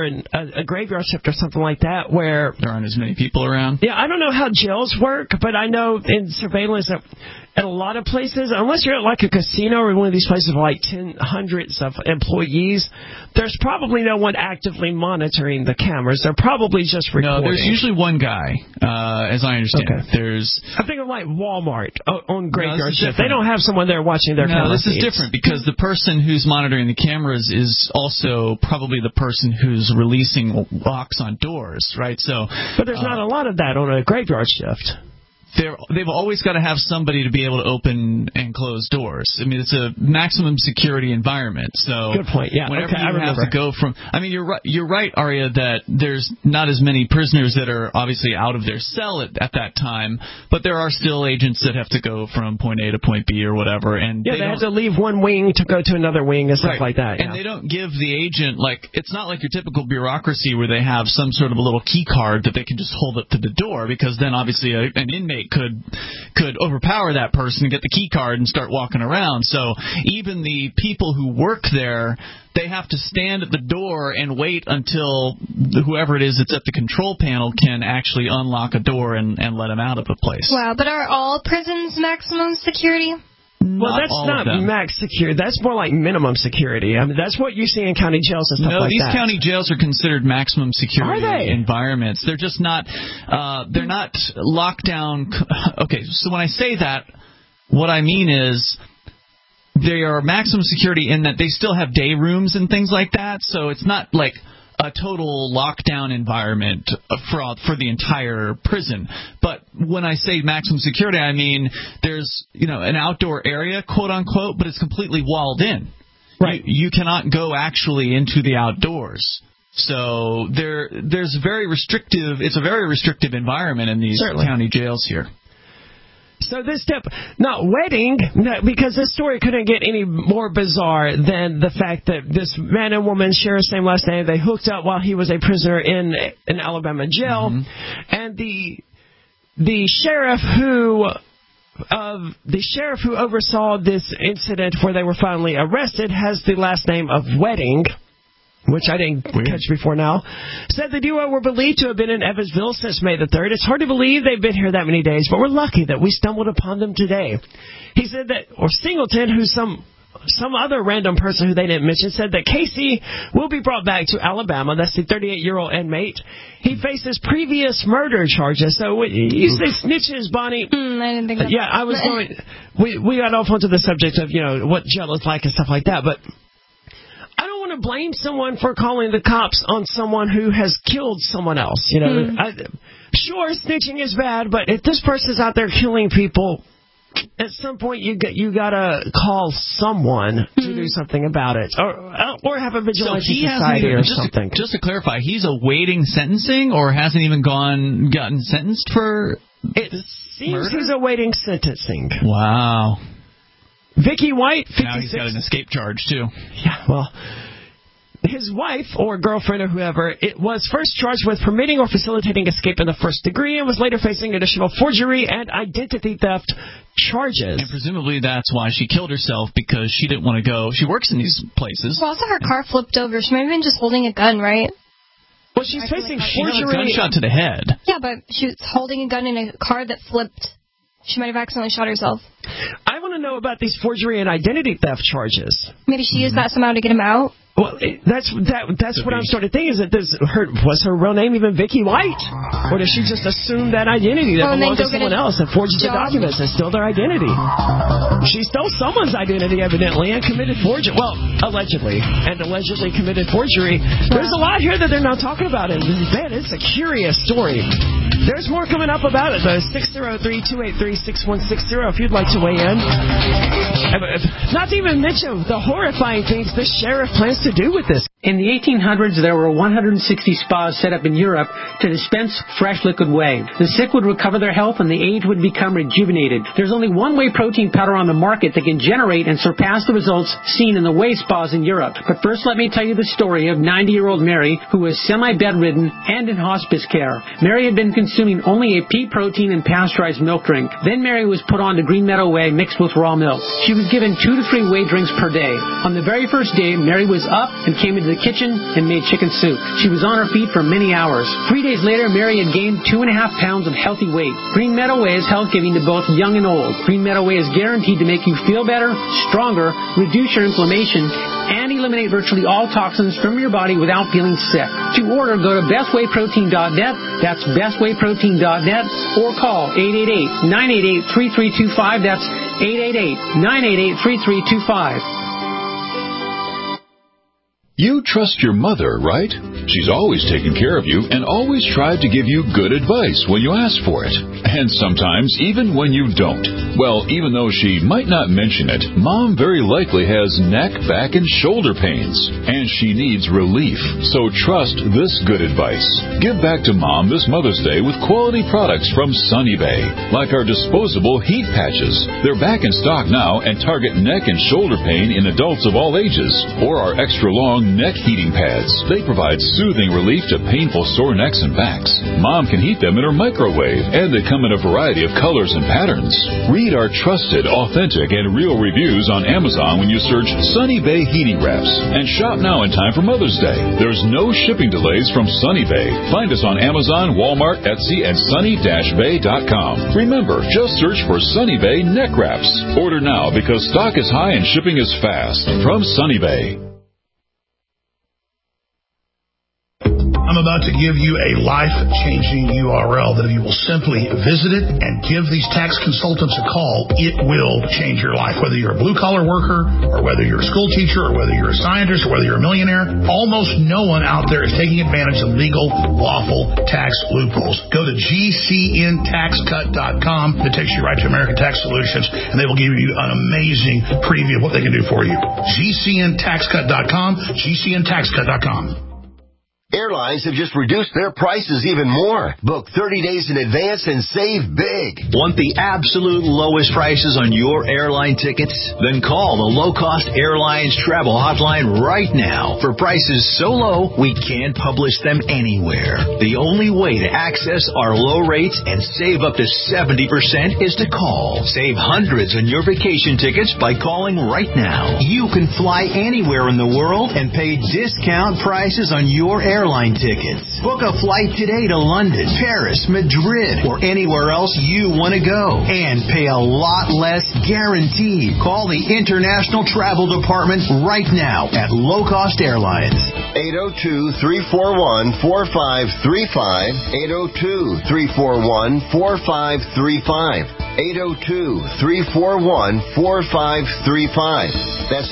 C: a graveyard shift or something like that, where
D: there aren't as many people around.
C: Yeah, I don't know how jails work, but I know in surveillance at a lot of places, unless you're at like a casino or one of these places with like hundreds of employees, there's probably no one actively monitoring the cameras. They're probably just recording.
D: No, there's usually one guy, as I understand.
C: Okay. I'm thinking of like Walmart on graveyard shift. They don't have someone there watching their camera.
D: No, this is different because the person who's monitoring the cameras is also probably the person who's releasing locks on doors, right?
C: But there's not a lot of that on a graveyard shift.
D: They've always got to have somebody to be able to open and close doors. I mean, it's a maximum security environment. So
C: good point. Yeah.
D: Whenever you have to go from, I mean, you're right, Arya, that there's not as many prisoners that are obviously out of their cell at that time, but there are still agents that have to go from point A to point B or whatever. And
C: they have to leave one wing to go to another wing and stuff like that.
D: And they don't give the agent it's not like your typical bureaucracy where they have some sort of a little key card that they can just hold up to the door, because then obviously an inmate could overpower that person and get the key card and start walking around. So even the people who work there, they have to stand at the door and wait until whoever it is that's at the control panel can actually unlock a door and let them out of a place.
E: Wow, but are all prisons maximum security?
C: Well, that's not max security. That's more like minimum security. I mean, that's what you see in county jails and stuff like that.
D: No, these county jails are considered maximum security environments. They're just not. They're not locked down. Okay, so when I say that, what I mean is they are maximum security in that they still have day rooms and things like that, so it's not like a total lockdown environment for the entire prison. But when I say maximum security, I mean there's an outdoor area, quote unquote, but it's completely walled in. Right. You cannot go actually into the outdoors. So there's very restrictive. It's a very restrictive environment in these county jails here.
C: So this step, not wedding, because this story couldn't get any more bizarre than the fact that this man and woman share the same last name. They hooked up while he was a prisoner in an Alabama jail, and the sheriff who oversaw this incident where they were finally arrested has the last name of Wedding, which I didn't catch before now, said the duo were believed to have been in Evansville since May the 3rd. It's hard to believe they've been here that many days, but we're lucky that we stumbled upon them today. He said that, or Singleton, who's some other random person who they didn't mention, said that Casey will be brought back to Alabama. That's the 38-year-old inmate. He faces previous murder charges. So you say snitches, Bonnie.
E: I didn't think that.
C: Yeah, I was going. We got off onto the subject of what jail is like and stuff like that, but I don't want to blame someone for calling the cops on someone who has killed someone else. Sure, snitching is bad, but if this person's out there killing people, at some point you gotta call someone to do something about it, or have a vigilante society or something.
D: Just to clarify, he's awaiting sentencing, or hasn't even gotten sentenced for this murder?
C: He's awaiting sentencing.
D: Wow.
C: Vicky White, 56.
D: Now he's got an escape charge, too.
C: Yeah, well, his wife or girlfriend or whoever, it was first charged with permitting or facilitating escape in the first degree and was later facing additional forgery and identity theft charges.
D: And presumably that's why she killed herself, because she didn't want to go. She works in these places.
E: Well, also her car flipped over. She might have been just holding a gun, right?
C: Well, she's facing forgery.
D: She had a gunshot to the head.
E: Yeah, but she was holding a gun in a car that flipped. She might have accidentally shot herself.
C: I want to know about these forgery and identity theft charges.
E: Maybe she used that somehow to get him out.
C: Well, that's what I'm starting to think, is that was her real name even Vicky White? Or did she just assume that identity that belonged to someone else and forged the documents and stole their identity? She stole someone's identity, evidently, and committed forgery. Well, allegedly committed forgery. There's a lot here that they're not talking about, and man, it's a curious story. There's more coming up about it, though. 603-283-6160 if you'd like to weigh in. Not to even mention the horrifying things this sheriff plans to do with this.
Q: In the 1800s, there were 160 spas set up in Europe to dispense fresh liquid whey. The sick would recover their health and the aged would become rejuvenated. There's only one whey protein powder on the market that can generate and surpass the results seen in the whey spas in Europe. But first, let me tell you the story of 90-year-old Mary, who was semi-bedridden and in hospice care. Mary had been consuming only a pea protein and pasteurized milk drink. Then Mary was put on to Green Meadow Whey mixed with raw milk. She was given 2 to 3 whey drinks per day. On the very first day, Mary was up and came into the kitchen and made chicken soup. She was on her feet for many hours. 3 days later, Mary had gained 2.5 pounds of healthy weight. Green Meadow Whey is health-giving to both young and old. Green Meadow Whey is guaranteed to make you feel better, stronger, reduce your inflammation, and eliminate virtually all toxins from your body without feeling sick. To order, go to bestwayprotein.net. That's bestwayprotein.net, or call 888-988-3325. That's 888-988-3325.
R: You trust your mother, right? She's always taken care of you and always tried to give you good advice when you ask for it. And sometimes even when you don't. Well, even though she might not mention it, Mom very likely has neck, back, and shoulder pains. And she needs relief. So trust this good advice. Give back to Mom this Mother's Day with quality products from Sunny Bay. Like our disposable heat patches. They're back in stock now and target neck and shoulder pain in adults of all ages. Or our extra long neck heating pads. They provide soothing relief to painful sore necks and backs. Mom can heat them in her microwave, and they come in a variety of colors and patterns. Read our trusted, authentic, and real reviews on Amazon when you search Sunny Bay Heating Wraps. And shop now in time for Mother's Day. There's no shipping delays from Sunny Bay. Find us on Amazon, Walmart, Etsy, and sunny-bay.com. Remember, just search for Sunny Bay Neck Wraps. Order now because stock is high and shipping is fast. From Sunny Bay.
I: I'm about to give you a life-changing URL that if you will simply visit it and give these tax consultants a call, it will change your life. Whether you're a blue-collar worker, or whether you're a school teacher, or whether you're a scientist, or whether you're a millionaire, almost no one out there is taking advantage of legal, lawful tax loopholes. Go to GCNTaxCut.com. It takes you right to American Tax Solutions, and they will give you an amazing preview of what they can do for you. GCNTaxCut.com, GCNTaxCut.com.
S: Airlines have just reduced their prices even more. Book 30 days in advance and save big.
T: Want the absolute lowest prices on your airline tickets? Then call the Low Cost Airlines Travel Hotline right now for prices so low we can't publish them anywhere. The only way to access our low rates and save up to 70% is to call. Save hundreds on your vacation tickets by calling right now. You can fly anywhere in the world and pay discount prices on your airline tickets. Book a flight today to London, Paris, Madrid, or anywhere else you want to go and pay a lot less guaranteed. Call the International Travel Department right now at Low Cost Airlines.
S: 802-341-4535. 802-341-4535. 802-341-4535. That's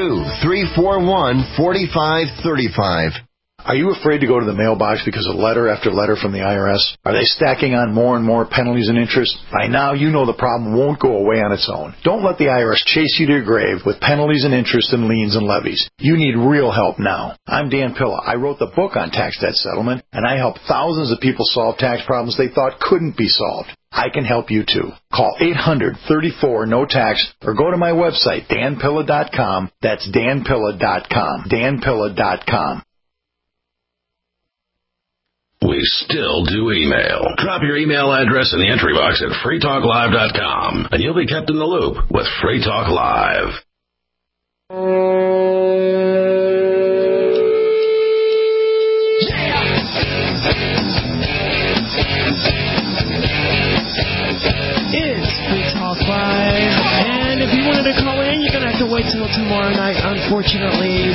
S: 802-341-4535.
U: Are you afraid to go to the mailbox because of letter after letter from the IRS? Are they stacking on more and more penalties and interest? By now, you know the problem won't go away on its own. Don't let the IRS chase you to your grave with penalties and interest and liens and levies. You need real help now. I'm Dan Pilla. I wrote the book on tax debt settlement, and I help thousands of people solve tax problems they thought couldn't be solved. I can help you too. Call 800-34-NO-TAX or go to my website, danpilla.com. That's danpilla.com. danpilla.com.
B: We still do email. Drop your email address in the entry box at freetalklive.com, and you'll be kept in the loop with Free Talk Live.
C: It's Free Talk Live, and if you wanted to call in, you're going to have to wait till tomorrow night, unfortunately.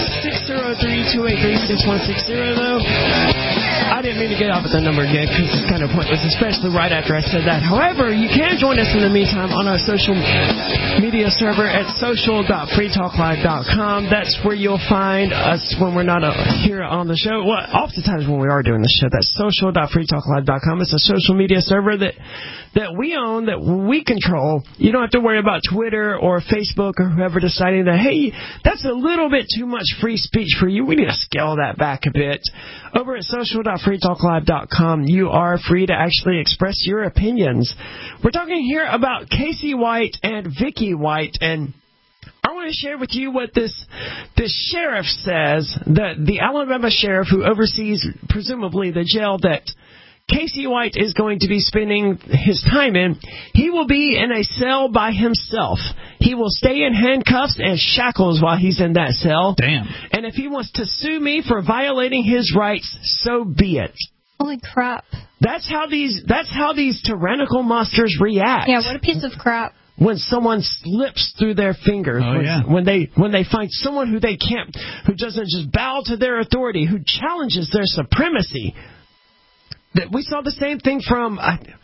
C: 603-283-6160, though. I didn't mean to get off at the number again because it's kind of pointless, especially right after I said that. However, you can join us in the meantime on our social media server at social.freetalklive.com. That's where you'll find us when we're not here on the show. Well, oftentimes when we are doing the show, that's social.freetalklive.com. It's a social media server that we own, that we control. You don't have to worry about Twitter or Facebook or whoever deciding that, hey, that's a little bit too much free speech for you. We need to scale that back a bit. Over at social.freetalklive.com, you are free to actually express your opinions. We're talking here about Casey White and Vicky White, and I want to share with you what this sheriff says, that the Alabama sheriff who oversees, presumably, the jail that Casey White is going to be spending his time in. He will be in a cell by himself. He will stay in handcuffs and shackles while he's in that cell.
D: Damn.
C: And if he wants to sue me for violating his rights, so be it.
E: Holy crap.
C: That's how these tyrannical monsters react.
E: Yeah, what a piece of crap.
C: When someone slips through their fingers, when they find someone who doesn't just bow to their authority, who challenges their supremacy. That we saw the same thing from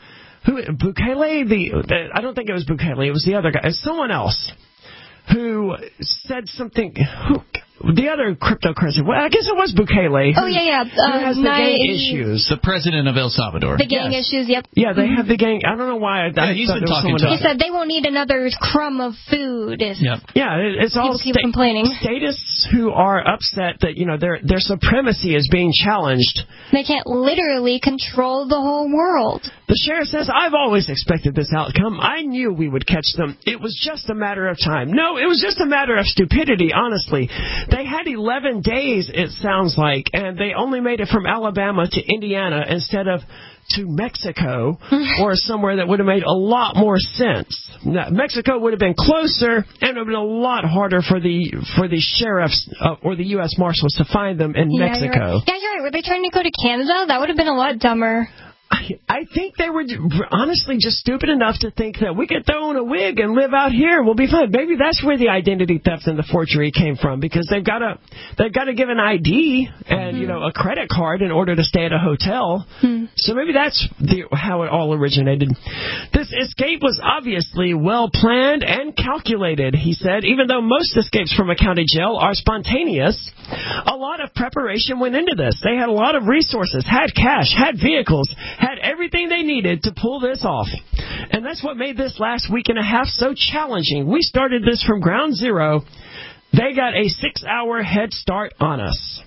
C: Bukele. I don't think it was Bukele. It was the other guy. Someone else who said something. The other cryptocurrency. Well, I guess it was Bukele.
E: Oh, yeah.
C: Who has the gang issues.
D: The president of El Salvador.
E: The gang issues, yep.
C: Yeah, they have the gang. I don't know why.
D: He's been talking to
E: He said they won't eat another crumb of food.
C: Yeah, it's all
E: people keep complaining.
C: Statists who are upset that their supremacy is being challenged.
E: They can't literally control the whole world.
C: The sheriff says, I've always expected this outcome. I knew we would catch them. It was just a matter of time. No, it was just a matter of stupidity, honestly. They had 11 days, it sounds like, and they only made it from Alabama to Indiana instead of to Mexico or somewhere that would have made a lot more sense. Now, Mexico would have been closer, and it would have been a lot harder for the sheriffs or the U.S. Marshals to find them in Mexico.
E: You're right. Were they trying to go to Canada? That would have been a lot dumber.
C: I think they were honestly just stupid enough to think that we could throw on a wig and live out here and we'll be fine. Maybe that's where the identity theft and the forgery came from, because they've got to give an ID and a credit card in order to stay at a hotel. So maybe that's how it all originated. This escape was obviously well planned and calculated, he said. Even though most escapes from a county jail are spontaneous, a lot of preparation went into this. They had a lot of resources, had cash, had vehicles, had everything they needed to pull this off. And that's what made this last week and a half so challenging. We started this from ground zero. They got a 6-hour head start on us.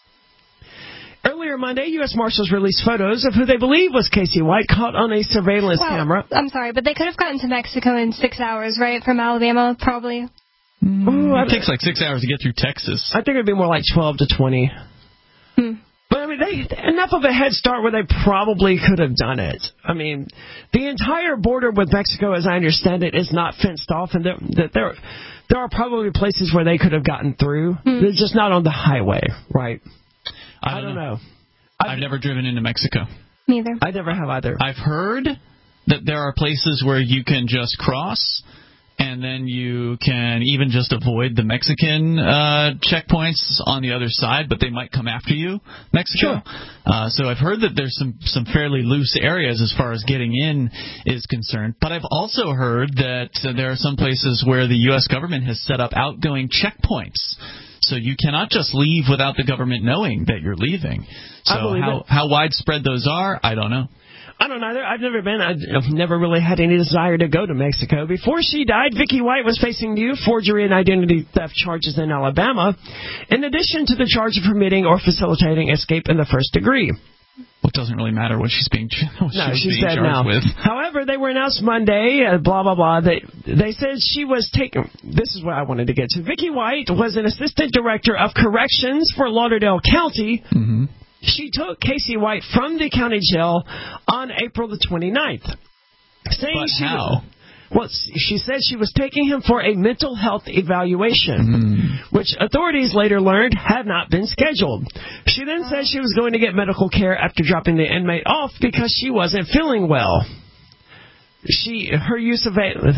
C: Earlier Monday, U.S. Marshals released photos of who they believe was Casey White, caught on a surveillance camera.
E: I'm sorry, but they could have gotten to Mexico in 6 hours, right? From Alabama, probably.
D: It takes like 6 hours to get through Texas.
C: I think it would be more like 12 to 20. But, I mean, enough of a head start where they probably could have done it. I mean, the entire border with Mexico, as I understand it, is not fenced off, and there are probably places where they could have gotten through. They're just not on the highway, right? I don't know.
D: I've never driven into Mexico.
E: Neither.
C: I never have either.
D: I've heard that there are places where you can just cross, and then you can even just avoid the Mexican checkpoints on the other side, but they might come after you, Mexico. Sure. So I've heard that there's some fairly loose areas as far as getting in is concerned. But I've also heard that there are some places where the U.S. government has set up outgoing checkpoints. So you cannot just leave without the government knowing that you're leaving. So how widespread those are, I don't know.
C: I don't either. I've never been. I've never really had any desire to go to Mexico. Before she died, Vicky White was facing new forgery and identity theft charges in Alabama, in addition to the charge of permitting or facilitating escape in the first degree.
D: Well, it doesn't really matter what she's being charged with.
C: However, they were announced Monday, blah, blah, blah. They said she was taken. This is what I wanted to get to. Vicky White was an assistant director of corrections for Lauderdale County. She took Casey White from the county jail on April the 29th.
D: How?
C: Well, she said she was taking him for a mental health evaluation, which authorities later learned had not been scheduled. She then said she was going to get medical care after dropping the inmate off because she wasn't feeling well. She was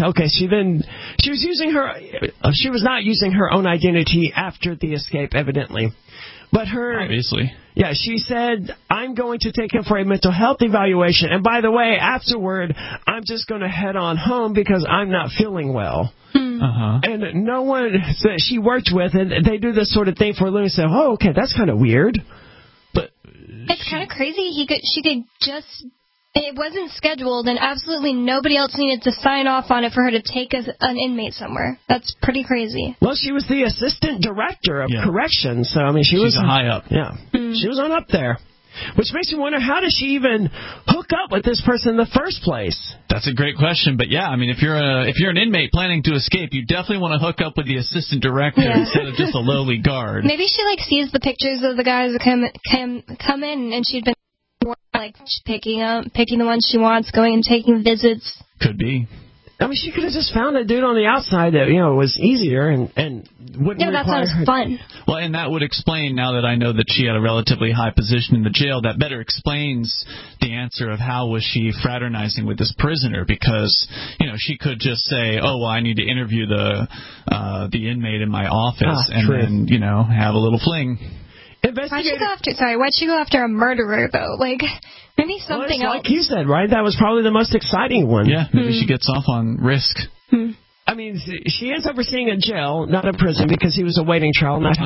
C: not using her own identity after the escape, evidently. But
D: obviously.
C: Yeah, she said, I'm going to take him for a mental health evaluation. And by the way, afterward, I'm just going to head on home because I'm not feeling well. And no one that she worked with, and they do this sort of thing for a living, and say, oh, okay, that's kind of weird. But
E: it's kind of crazy. She could just... It wasn't scheduled, and absolutely nobody else needed to sign off on it for her to take an inmate somewhere. That's pretty crazy.
C: Well, she was the assistant director of corrections, so I mean, she's
D: high up.
C: Yeah, she was on up there, which makes me wonder, how does she even hook up with this person in the first place?
D: That's a great question, but yeah, I mean, if you're an inmate planning to escape, you definitely want to hook up with the assistant director instead of just a lowly guard.
E: Maybe she sees the pictures of the guys that come in, and she'd been picking the ones she wants, going and taking visits.
D: Could be.
C: I mean, she could have just found a dude on the outside that was easier and wouldn't.
E: Yeah, that sounds fun.
D: Well, and that would explain, now that I know that she had a relatively high position in the jail, that better explains the answer of how was she fraternizing with this prisoner, because she could just say, oh, well, I need to interview the inmate in my office, and then have a little fling.
E: Why'd she go after a murderer, though? Maybe something else.
C: Like you said, right? That was probably the most exciting one.
D: Yeah, maybe she gets off on risk.
C: I mean, she is overseeing a jail, not a prison, because he was awaiting trial, not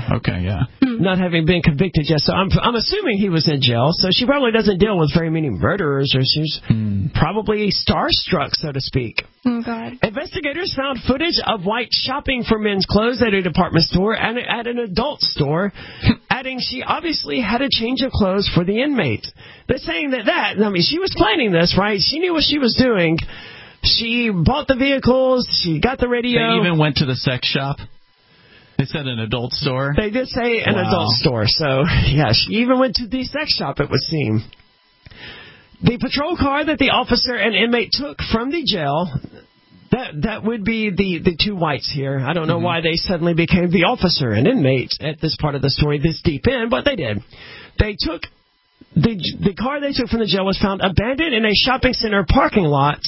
C: having been convicted yet. So I'm assuming he was in jail. So she probably doesn't deal with very many murderers, or she's probably starstruck, so to speak.
E: Oh, God.
C: Investigators found footage of White shopping for men's clothes at a department store and at an adult store, adding she obviously had a change of clothes for the inmate. They're saying I mean, she was planning this, right? She knew what she was doing. She bought the vehicles. She got the radio.
D: They even went to the sex shop. They said an adult store.
C: They did say an adult store. So, yeah, she even went to the sex shop, it would seem. The patrol car that the officer and inmate took from the jail, that would be the two Whites here. I don't know why they suddenly became the officer and inmate at this part of the story this deep in, but they did. They took the car they took from the jail was found abandoned in a shopping center parking lot.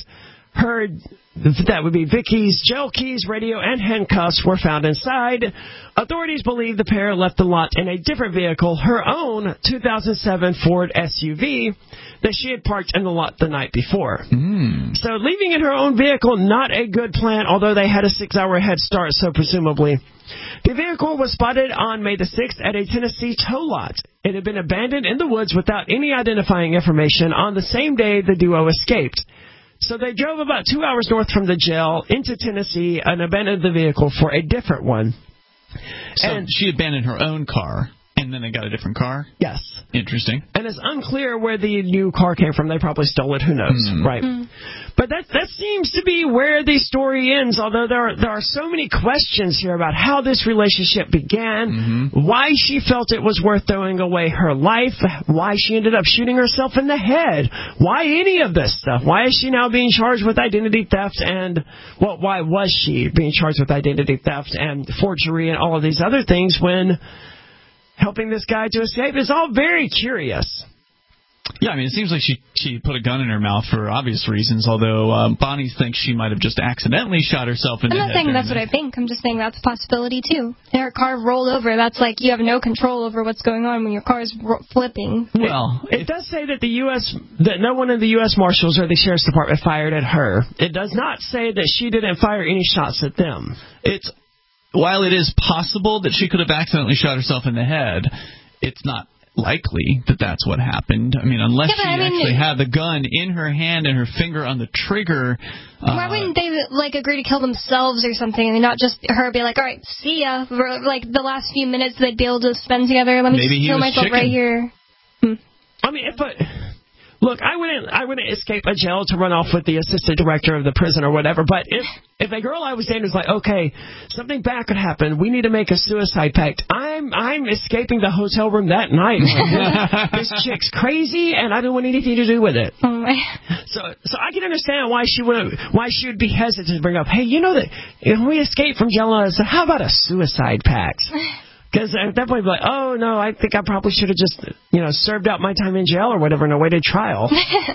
C: That would be Vicky's jail keys, radio, and handcuffs were found inside. Authorities believe the pair left the lot in a different vehicle, her own 2007 Ford SUV, that she had parked in the lot the night before. So leaving in her own vehicle, not a good plan, although they had a 6-hour head start, so presumably. The vehicle was spotted on May the 6th at a Tennessee tow lot. It had been abandoned in the woods without any identifying information on the same day the duo escaped. So they drove about 2 hours north from the jail into Tennessee and abandoned the vehicle for a different one.
D: So she abandoned her own car, and then they got a different car?
C: Yes.
D: Interesting.
C: And it's unclear where the new car came from. They probably stole it. Who knows? Right. But that seems to be where the story ends, although there are so many questions here about how this relationship began, why she felt it was worth throwing away her life, why she ended up shooting herself in the head, why any of this stuff. Why is she now being charged with identity theft and, well, why was she being charged with identity theft and forgery and all of these other things when helping this guy to escape is all very curious.
D: Yeah, I mean, it seems like she put a gun in her mouth for obvious reasons, although Bonnie thinks she might have just accidentally shot herself in the head.
E: I'm not saying that's what I think. I'm just saying that's a possibility, too. Her car rolled over. That's like you have no control over what's going on when your car is flipping.
C: Well, it does say that that no one in the U.S. Marshals or the Sheriff's Department fired at her. It does not say that she didn't fire any shots at them.
D: While it is possible that she could have accidentally shot herself in the head, it's not likely that that's what happened. I mean, unless she actually had the gun in her hand and her finger on the trigger.
E: Why wouldn't they agree to kill themselves or something, and not just her be like, all right, see ya. For, the last few minutes they'd be able to spend together. Let me just kill myself right here.
C: I mean, look, I wouldn't escape a jail to run off with the assistant director of the prison or whatever, but if a girl I was dating was like, okay, something bad could happen, we need to make a suicide pact, I'm escaping the hotel room that night. This chick's crazy, and I don't want anything to do with it. So I can understand why she would be hesitant to bring up, hey, you know that if we escape from jail, so how about a suicide pact? Because at that point, like, oh, no, I think I probably should have just, served out my time in jail or whatever and awaited trial.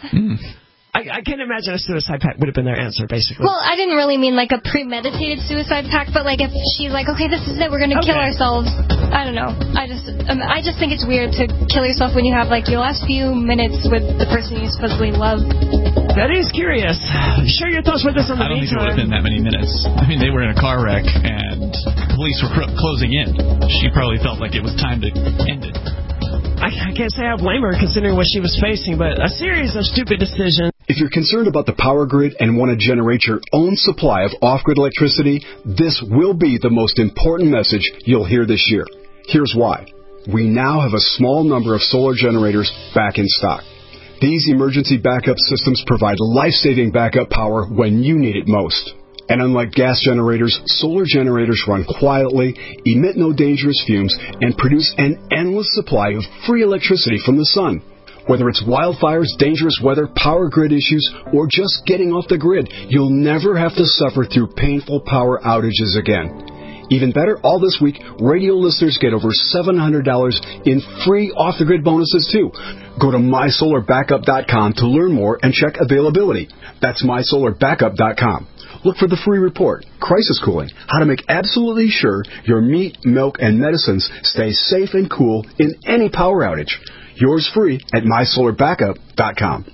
C: I can't imagine a suicide pact would have been their answer, basically.
E: Well, I didn't really mean a premeditated suicide pact, but if she's like, okay, this is it, we're going to kill ourselves. I don't know. I just think it's weird to kill yourself when you have your last few minutes with the person you supposedly love.
C: That is curious. Share your thoughts with us on the meantime.
D: I don't think it would have been that many minutes. I mean, they were in a car wreck and police were closing in. She probably felt like it was time to end it.
C: I can't say I blame her considering what she was facing, but a series of stupid decisions.
A: If you're concerned about the power grid and want to generate your own supply of off-grid electricity, this will be the most important message you'll hear this year. Here's why. We now have a small number of solar generators back in stock. These emergency backup systems provide life-saving backup power when you need it most. And unlike gas generators, solar generators run quietly, emit no dangerous fumes, and produce an endless supply of free electricity from the sun. Whether it's wildfires, dangerous weather, power grid issues, or just getting off the grid, you'll never have to suffer through painful power outages again. Even better, all this week, radio listeners get over $700 in free off-the-grid bonuses, too. Go to mysolarbackup.com to learn more and check availability. That's mysolarbackup.com. Look for the free report, Crisis Cooling, how to make absolutely sure your meat, milk, and medicines stay safe and cool in any power outage. Yours free at mysolarbackup.com.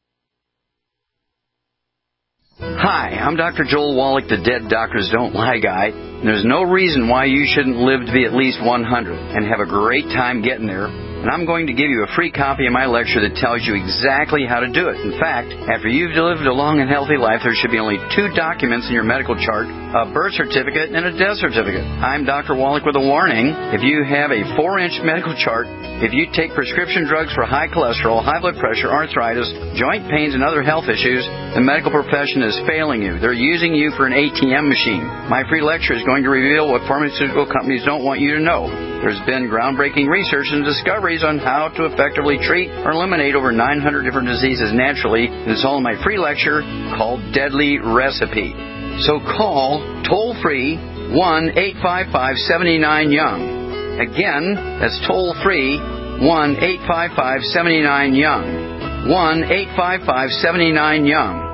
P: Hi, I'm Dr. Joel Wallach, the Dead Doctors Don't Lie guy. There's no reason why you shouldn't live to be at least 100 and have a great time getting there. And I'm going to give you a free copy of my lecture that tells you exactly how to do it. In fact, after you've lived a long and healthy life, there should be only 2 documents in your medical chart, a birth certificate and a death certificate. I'm Dr. Wallach with a warning. If you have a 4-inch medical chart, if you take prescription drugs for high cholesterol, high blood pressure, arthritis, joint pains, and other health issues, the medical profession is failing you. They're using you for an ATM machine. My free lecture is going to reveal what pharmaceutical companies don't want you to know. There's been groundbreaking research and discoveries on how to effectively treat or eliminate over 900 different diseases naturally. It's all in my free lecture called Deadly Recipe. So call toll-free 1-855-79-YOUNG. Again, that's toll-free 1-855-79-YOUNG. 1-855-79-YOUNG.